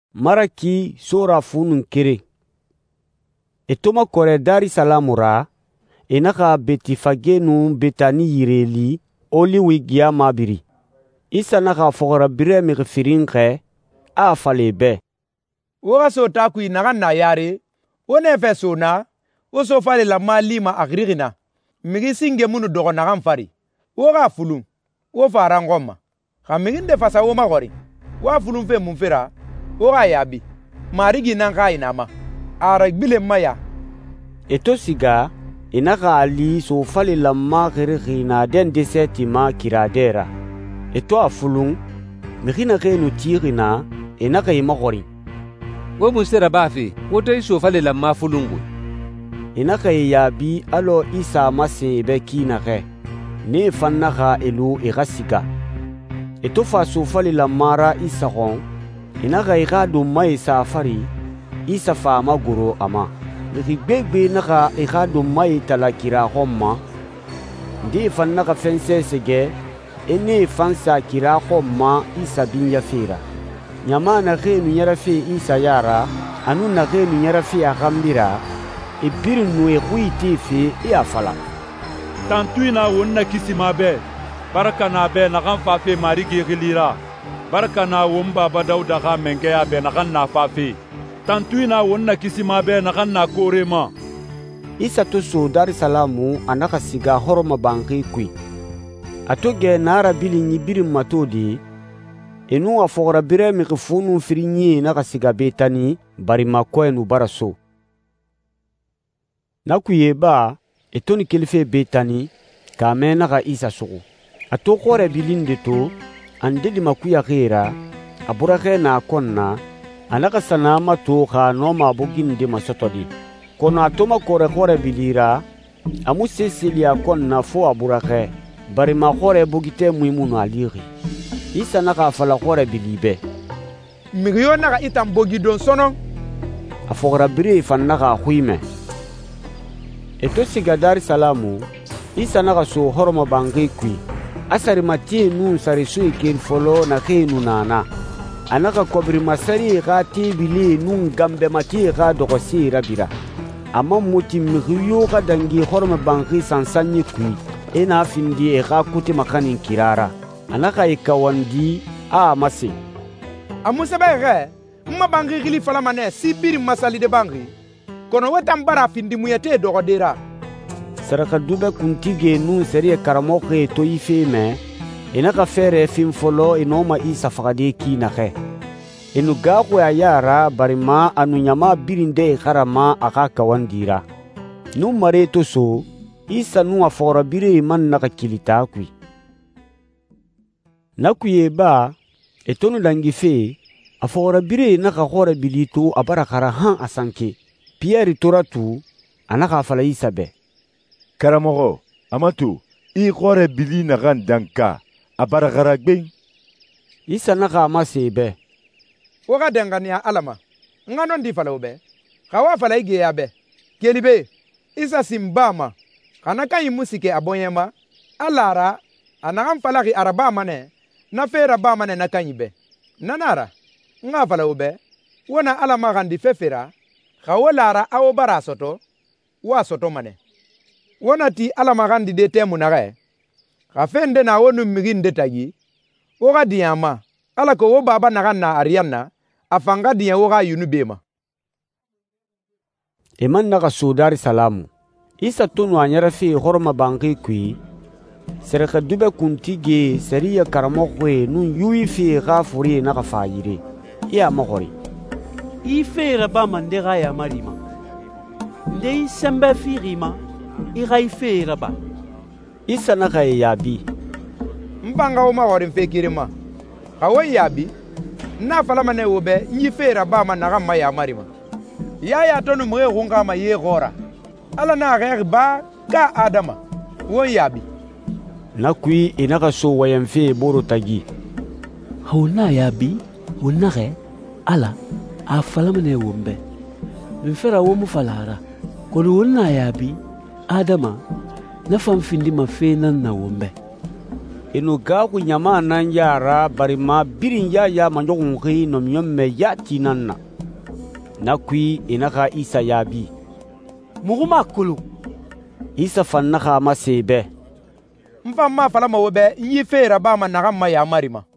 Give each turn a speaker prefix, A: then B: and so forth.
A: Maraki sora funun kere. Etoma kore Dar Salamura, enaka betifagenu betani yireli, oli wigia mabiri. Isa naka fogora bire migfirinke, a falebe.
B: Woga so takui nagan na yare, one fe so na, wo so fale la malima agrigina. Migi singe munu dogo nagan fari. Woga fulun, wo farangoma. Kamigin de fasa wo magori. Wa fulun fe munfera, woga yabi. Marigi nanka inama. Arag bile maya.
A: Eto siga, enaka ali so fale la magrigina den desetima kiradera. Eto afulun, migina kenu tirina, enaka imagori.
C: Wo musera bafi, woto iso fale la mafulungu.
A: Enaka yabi alo isa masebe kinake. Ne fannaka elu igasiga. Eto faso fale la mara isa gon, enaka igado mai safari, isa fama guro ama. Migibegbe naka igado mai talakira homma. Ndi fannaka fense sege, ene fansa kira homma isa binya fira. Nyama na genu nyarafe isa yara, anu na genu nyarafe agambira, ibiru nwe kuiti fi afala.
D: Tantuina wonna kisimabe, baraka na be nagan fafe marigi gilira, baraka na womba badauda ga mengeya be nagan na fafe. Tantuina wonna kisimabe nagan na korema.
A: Isa to so Dar Salamu anaka siga horoma banki kui. Atoge nara bili nyibiri matodi, enu afogora bire mikifunu firinyi naka siga betani bari makoenu baraso. Nakuyeba, etoni kilife betani, kame naka isa sugu. Ato kore bilinde to, andedi makuya gira, aburake na konna, anaka sanama to ka noma buginde masotodi. Kono atoma kore bilira, amu sesilia konna fo aburake, bari makore bugite muimunu aliri. Isa naka fala kore bilibe.
B: Migiyo naka itam bogi don sono.
A: Afogora bire fan naka huime. Eto siga Dar Salamu, isa naka so horoma bangi kui. Asari matie nun sari sui ken folo na kenu nana. Anaka kobri masari ga tibili nun gambe matie ga dogosi rabira. Ama muti migiyo ga dangi horoma bangi sansanyi kui. Ena findi ga kuti makanin kirara. Anaka ikawandi a masi.
B: Amusabere, mma bangi gili fala mane si biri masali de bangi. Kono wetam bara findi muyete dogodera.
A: Saraka dube kuntige nun serie karamoke to ifeme. Enaka fere film folo enoma isa fagade kinake. Enu gaku ya yara barima anu nyama birinde karama aka kawandira. Nu mare to so, isa nu afora bire man naka kilita kui. Nakuyeba, etonu dangife, afora bire naka hora bilito abarakara han asanke. Pierre toratu, anaka afala isabe.
E: Karamogo, amatu, I hora bili nagan danka, abarakara gben.
A: Isa naka amasebe.
B: Woga dengania alama, nganon di fala ube. Kawa fala ige yabe. Kelibe, isa simbama, kanaka imusike abonyema, alara, anagam falaki arabama ne, na fera ba mane na kanyibe. Nanara, nga fala ube, wana alama gandi fefera, kawalara awo bara soto, wa soto mane. Wana ti alama gandi de temu nare, kafende na wonu miginde tagi, woga diyama, alako wo baba nagan na ariana, afanga diya woga yunubema.
A: Eman naka so Dar Salamu, isa tonu anyara fi horma bangi kui, sereka dube kuntige seriya karamokwe nun yui fi gafuri naka fayire. Iya magori.
F: Ife raba mandega ya marima. Ndei sembe fi rima, ira ife raba.
A: Isa naka yabi.
B: Mbanga o magori mfekirima. Kawa yabi, na falama ne ube, nyife raba managa maya marima. Ya tonu mwe runga ma ye gora. Ala na ba ka adama. Wo yabi.
A: Nakui inaka so wayemfe boro tagi.
F: Hauna yabi, unare, ala, a falamane wumbe. Nfera wumu falara. Kono una yabi, adama, na famfindi mafena na wumbe.
A: inu ga ku nyama nan yara bari ma birin ya ma nyogun ri no myome ya tinanna na kui ina ga Isa ya bi
F: muguma kulu
A: Isa fanna ga ma sebe
B: mfa ma fala ma wobe yi fera ba ma naga ma ya marima